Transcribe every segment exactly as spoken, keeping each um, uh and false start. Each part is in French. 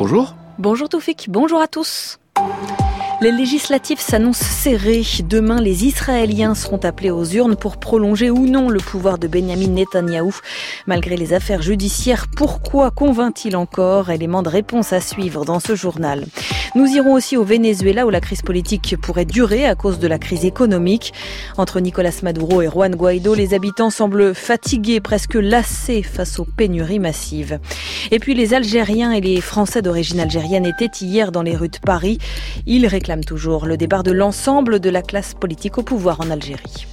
bonjour. Bonjour Toufik, bonjour à tous. Les législatives s'annoncent serrées. Demain, les Israéliens seront appelés aux urnes pour prolonger ou non le pouvoir de Benyamin Netanyahou. Malgré les affaires judiciaires, pourquoi convainc-il encore ? Élément de réponse à suivre dans ce journal. Nous irons aussi au Venezuela où la crise politique pourrait durer à cause de la crise économique. Entre Nicolás Maduro et Juan Guaidó, les habitants semblent fatigués, presque lassés face aux pénuries massives. Et puis les Algériens et les Français d'origine algérienne étaient hier dans les rues de Paris. Ils réclament toujours le départ de l'ensemble de la classe politique au pouvoir en Algérie.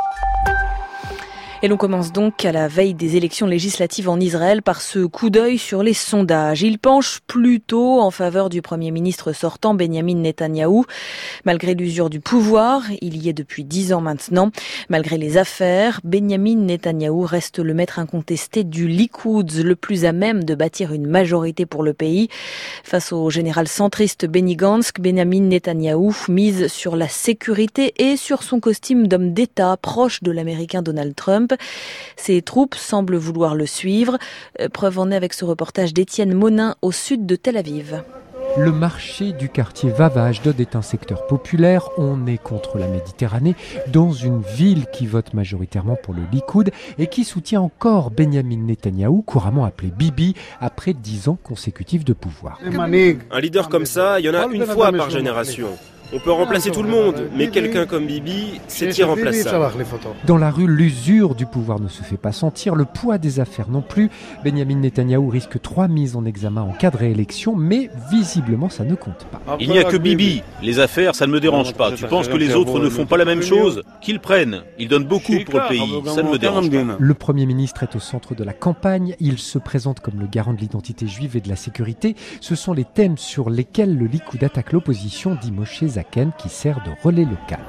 Et l'on commence donc à la veille des élections législatives en Israël par ce coup d'œil sur les sondages. Il penche plutôt en faveur du Premier ministre sortant Benyamin Netanyahou. Malgré l'usure du pouvoir, il y est depuis dix ans maintenant. Malgré les affaires, Benyamin Netanyahou reste le maître incontesté du Likoud, le plus à même de bâtir une majorité pour le pays. Face au général centriste Benny Gantz, Benyamin Netanyahou mise sur la sécurité et sur son costume d'homme d'État proche de l'Américain Donald Trump. Ses troupes semblent vouloir le suivre. Preuve en est avec ce reportage d'Étienne Monin au sud de Tel Aviv. Le marché du quartier Vava Ashdod est un secteur populaire. On est contre la Méditerranée, dans une ville qui vote majoritairement pour le Likoud et qui soutient encore Benyamin Netanyahou, couramment appelé Bibi, après dix ans consécutifs de pouvoir. Un leader comme ça, il y en a une fois par génération. On peut remplacer tout le monde, mais quelqu'un comme Bibi, c'est irremplaçable. Dans la rue, l'usure du pouvoir ne se fait pas sentir, le poids des affaires non plus. Benyamin Netanyahou risque trois mises en examen en cas de réélection, mais visiblement ça ne compte pas. Il n'y a que Bibi. Les affaires, ça ne me dérange pas. Tu penses que les autres ne font pas la même chose ? Qu'ils prennent. Ils donnent beaucoup pour le pays. Ça ne me dérange pas. Le Premier ministre est au centre de la campagne. Il se présente comme le garant de l'identité juive et de la sécurité. Ce sont les thèmes sur lesquels le Likoud attaque l'opposition, dit Moshe Zaken, qui sert de relais local.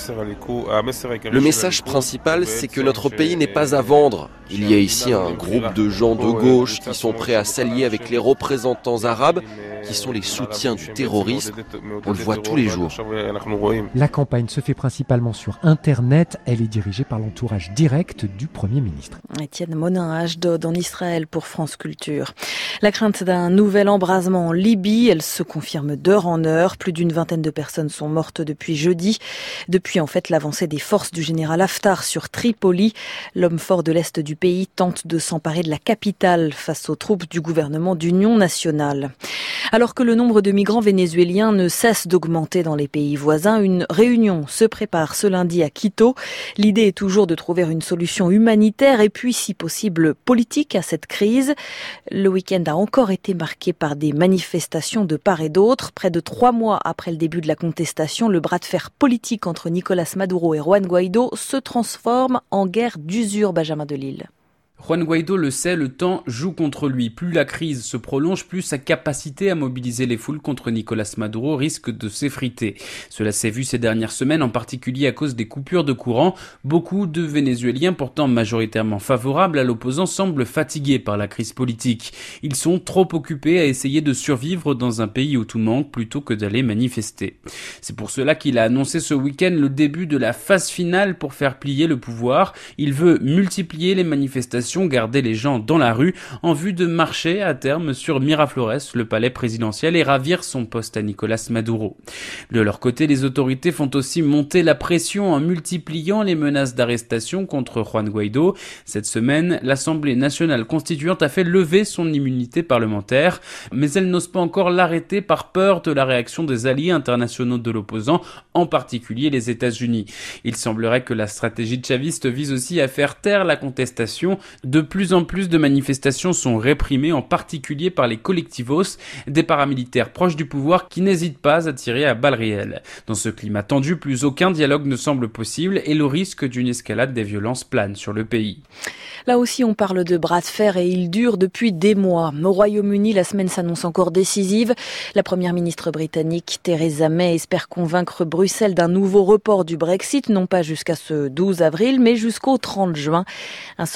Le message principal, c'est que notre pays n'est pas à vendre. Il y a ici un groupe de gens de gauche qui sont prêts à s'allier avec les représentants arabes, qui sont les soutiens du terrorisme. On le voit tous les jours. La campagne se fait principalement sur Internet. Elle est dirigée par l'entourage direct du Premier ministre. Étienne Monin à Ashdod en Israël pour France Culture. La crainte d'un nouvel embrasement en Libye, elle se confirme d'heure en heure. Plus d'une vingtaine de personnes sont mortes depuis jeudi. Depuis en fait l'avancée des forces du général Haftar sur Tripoli. L'homme fort de l'Est du pays tente de s'emparer de la capitale face aux troupes du gouvernement d'union nationale. Alors que le nombre de migrants vénézuéliens ne cesse d'augmenter dans les pays voisins, une réunion se prépare ce lundi à Quito. L'idée est toujours de trouver une solution humanitaire et puis, si possible, politique à cette crise. Le week-end a encore été marqué par des manifestations de part et d'autre. Près de trois mois après le début de la contestation, le bras de fer politique entre Nicolás Maduro et Juan Guaidó se transforme en guerre d'usure, Benjamin Delille. Juan Guaidó le sait, le temps joue contre lui. Plus la crise se prolonge, plus sa capacité à mobiliser les foules contre Nicolás Maduro risque de s'effriter. Cela s'est vu ces dernières semaines, en particulier à cause des coupures de courant. Beaucoup de Vénézuéliens, pourtant majoritairement favorables à l'opposant, semblent fatigués par la crise politique. Ils sont trop occupés à essayer de survivre dans un pays où tout manque plutôt que d'aller manifester. C'est pour cela qu'il a annoncé ce week-end le début de la phase finale pour faire plier le pouvoir. Il veut multiplier les manifestations, garder les gens dans la rue en vue de marcher à terme sur Miraflores, le palais présidentiel, et ravir son poste à Nicolás Maduro. De leur côté, les autorités font aussi monter la pression en multipliant les menaces d'arrestation contre Juan Guaidó. Cette semaine, l'Assemblée nationale constituante a fait lever son immunité parlementaire, mais elle n'ose pas encore l'arrêter par peur de la réaction des alliés internationaux de l'opposant, en particulier les États-Unis. Il semblerait que la stratégie chaviste vise aussi à faire taire la contestation. De plus en plus de manifestations sont réprimées, en particulier par les collectivos, des paramilitaires proches du pouvoir qui n'hésitent pas à tirer à balles réelles. Dans ce climat tendu, plus aucun dialogue ne semble possible et le risque d'une escalade des violences plane sur le pays. Là aussi, on parle de bras de fer et il dure depuis des mois. Au Royaume-Uni, la semaine s'annonce encore décisive. La première ministre britannique Theresa May espère convaincre Bruxelles d'un nouveau report du Brexit, non pas jusqu'à ce douze avril, mais jusqu'au trente juin. Un sommet extraordinaire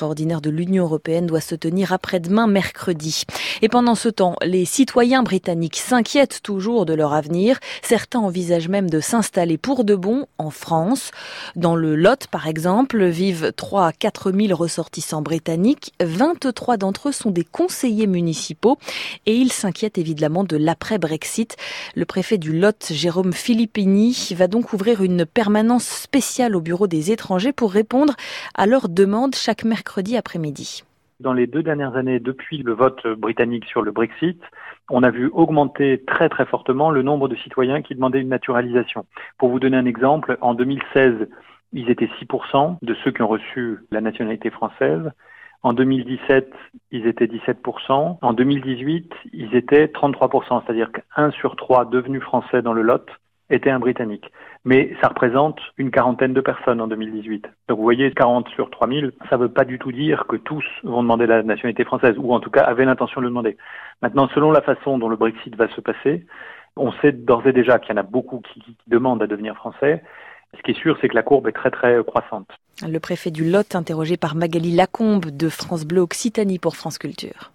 extraordinaire de l'Union européenne doit se tenir après-demain, mercredi. Et pendant ce temps, les citoyens britanniques s'inquiètent toujours de leur avenir. Certains envisagent même de s'installer pour de bon en France. Dans le Lot, par exemple, vivent trois à quatre mille ressortissants britanniques. vingt-trois d'entre eux sont des conseillers municipaux et ils s'inquiètent évidemment de l'après-Brexit. Le préfet du Lot, Jérôme Filippini, va donc ouvrir une permanence spéciale au bureau des étrangers pour répondre à leurs demandes chaque mercredi après-midi. Dans les deux dernières années, depuis le vote britannique sur le Brexit, on a vu augmenter très très fortement le nombre de citoyens qui demandaient une naturalisation. Pour vous donner un exemple, en deux mille seize, ils étaient six pour cent de ceux qui ont reçu la nationalité française. En deux mille dix-sept, ils étaient dix-sept pour cent. En deux mille dix-huit, ils étaient trente-trois pour cent, c'est-à-dire qu'un sur trois devenus français dans le Lot était un Britannique. Mais ça représente une quarantaine de personnes en deux mille dix-huit. Donc vous voyez, quarante sur trois mille, ça ne veut pas du tout dire que tous vont demander la nationalité française, ou en tout cas avaient l'intention de le demander. Maintenant, selon la façon dont le Brexit va se passer, on sait d'ores et déjà qu'il y en a beaucoup qui, qui demandent à devenir français. Ce qui est sûr, c'est que la courbe est très très croissante. Le préfet du Lot, interrogé par Magali Lacombe de France Bleu Occitanie pour France Culture.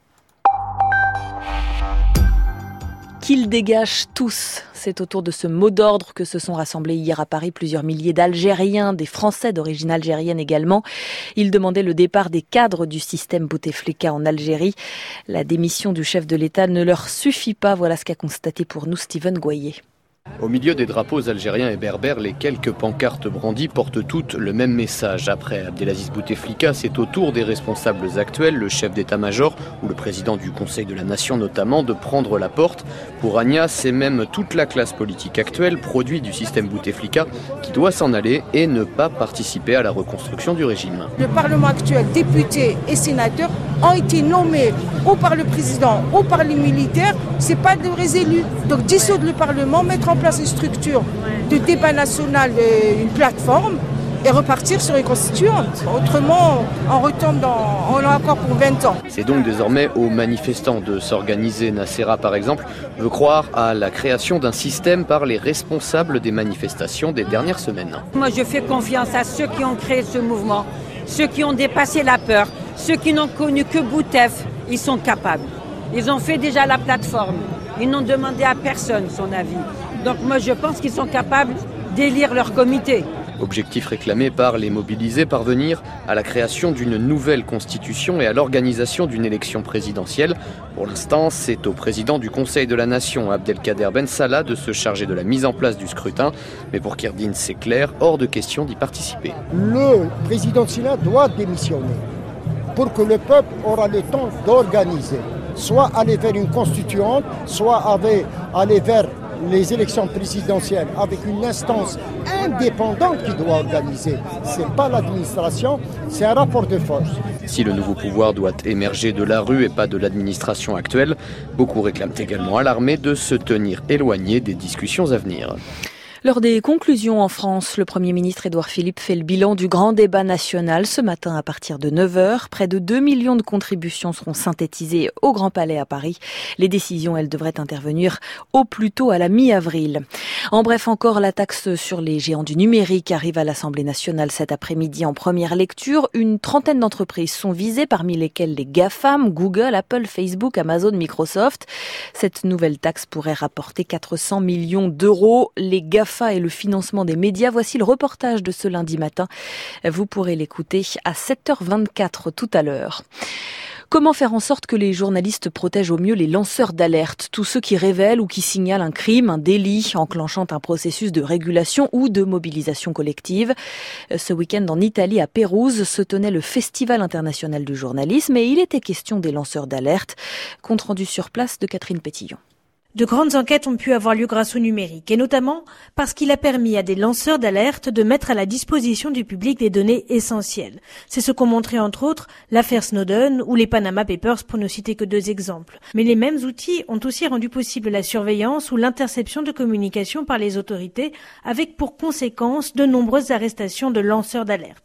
Qu'ils dégagent tous. C'est autour de ce mot d'ordre que se sont rassemblés hier à Paris plusieurs milliers d'Algériens, des Français d'origine algérienne également. Ils demandaient le départ des cadres du système Bouteflika en Algérie. La démission du chef de l'État ne leur suffit pas. Voilà ce qu'a constaté pour nous Steven Goyer. Au milieu des drapeaux algériens et berbères, les quelques pancartes brandies portent toutes le même message. Après Abdelaziz Bouteflika, c'est au tour des responsables actuels, le chef d'état-major ou le président du Conseil de la Nation notamment, de prendre la porte. Pour Ania, c'est même toute la classe politique actuelle, produit du système Bouteflika, qui doit s'en aller et ne pas participer à la reconstruction du régime. Le Parlement actuel, députés et sénateurs, ont été nommés ou par le président ou par les militaires. C'est pas de vrais élus. Donc dissoudre le Parlement, mettre en place une structure de débat national, une plateforme, et repartir sur une constituante. Autrement, on retombe dans, on l'a encore pour vingt ans. C'est donc désormais aux manifestants de s'organiser. Nacera, par exemple, veut croire à la création d'un système par les responsables des manifestations des dernières semaines. Moi, je fais confiance à ceux qui ont créé ce mouvement, ceux qui ont dépassé la peur, ceux qui n'ont connu que Boutef. Ils sont capables. Ils ont fait déjà la plateforme. Ils n'ont demandé à personne son avis. Donc moi, je pense qu'ils sont capables d'élire leur comité. Objectif réclamé par les mobilisés, parvenir à la création d'une nouvelle constitution et à l'organisation d'une élection présidentielle. Pour l'instant, c'est au président du Conseil de la Nation, Abdelkader Ben Salah, de se charger de la mise en place du scrutin. Mais pour Kirdine, c'est clair, hors de question d'y participer. Le président Silla doit démissionner pour que le peuple aura le temps d'organiser. Soit aller vers une constituante, soit aller vers les élections présidentielles avec une instance indépendante qui doit organiser. Ce n'est pas l'administration, c'est un rapport de force. Si le nouveau pouvoir doit émerger de la rue et pas de l'administration actuelle, beaucoup réclament également à l'armée de se tenir éloigné des discussions à venir. Lors des conclusions en France, le Premier ministre Édouard Philippe fait le bilan du grand débat national ce matin à partir de neuf heures. Près de deux millions de contributions seront synthétisées au Grand Palais à Paris. Les décisions, elles devraient intervenir au plus tôt à la mi-avril. En bref, encore, la taxe sur les géants du numérique arrive à l'Assemblée nationale cet après-midi en première lecture. Une trentaine d'entreprises sont visées, parmi lesquelles les GAFAM, Google, Apple, Facebook, Amazon, Microsoft. Cette nouvelle taxe pourrait rapporter quatre cents millions d'euros. Les GAFAM et le financement des médias. Voici le reportage de ce lundi matin. Vous pourrez l'écouter à sept heures vingt-quatre tout à l'heure. Comment faire en sorte que les journalistes protègent au mieux les lanceurs d'alerte, tous ceux qui révèlent ou qui signalent un crime, un délit, enclenchant un processus de régulation ou de mobilisation collective. Ce week-end en Italie, à Pérouse, se tenait le Festival international du journalisme et il était question des lanceurs d'alerte. Compte rendu sur place de Catherine Pétillon. De grandes enquêtes ont pu avoir lieu grâce au numérique, et notamment parce qu'il a permis à des lanceurs d'alerte de mettre à la disposition du public des données essentielles. C'est ce qu'ont montré entre autres l'affaire Snowden ou les Panama Papers, pour ne citer que deux exemples. Mais les mêmes outils ont aussi rendu possible la surveillance ou l'interception de communications par les autorités, avec pour conséquence de nombreuses arrestations de lanceurs d'alerte.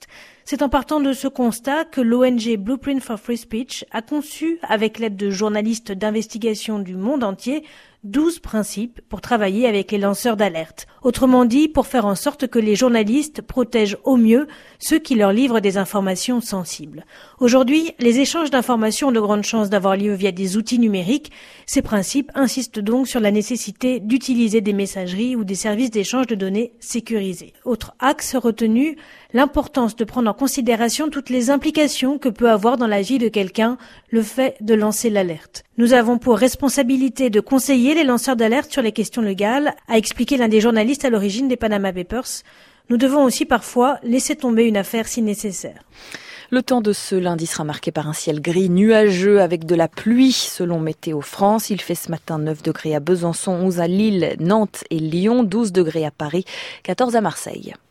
C'est en partant de ce constat que l'O N G Blueprint for Free Speech a conçu, avec l'aide de journalistes d'investigation du monde entier, douze principes pour travailler avec les lanceurs d'alerte. Autrement dit, pour faire en sorte que les journalistes protègent au mieux ceux qui leur livrent des informations sensibles. Aujourd'hui, les échanges d'informations ont de grandes chances d'avoir lieu via des outils numériques. Ces principes insistent donc sur la nécessité d'utiliser des messageries ou des services d'échange de données sécurisés. Autre axe retenu, l'importance de prendre en considération toutes les implications que peut avoir dans la vie de quelqu'un le fait de lancer l'alerte. Nous avons pour responsabilité de conseiller les lanceurs d'alerte sur les questions légales, a expliqué l'un des journalistes à l'origine des Panama Papers. Nous devons aussi parfois laisser tomber une affaire si nécessaire. Le temps de ce lundi sera marqué par un ciel gris nuageux avec de la pluie selon Météo France. Il fait ce matin neuf degrés à Besançon, onze à Lille, Nantes et Lyon, douze degrés à Paris, quatorze à Marseille.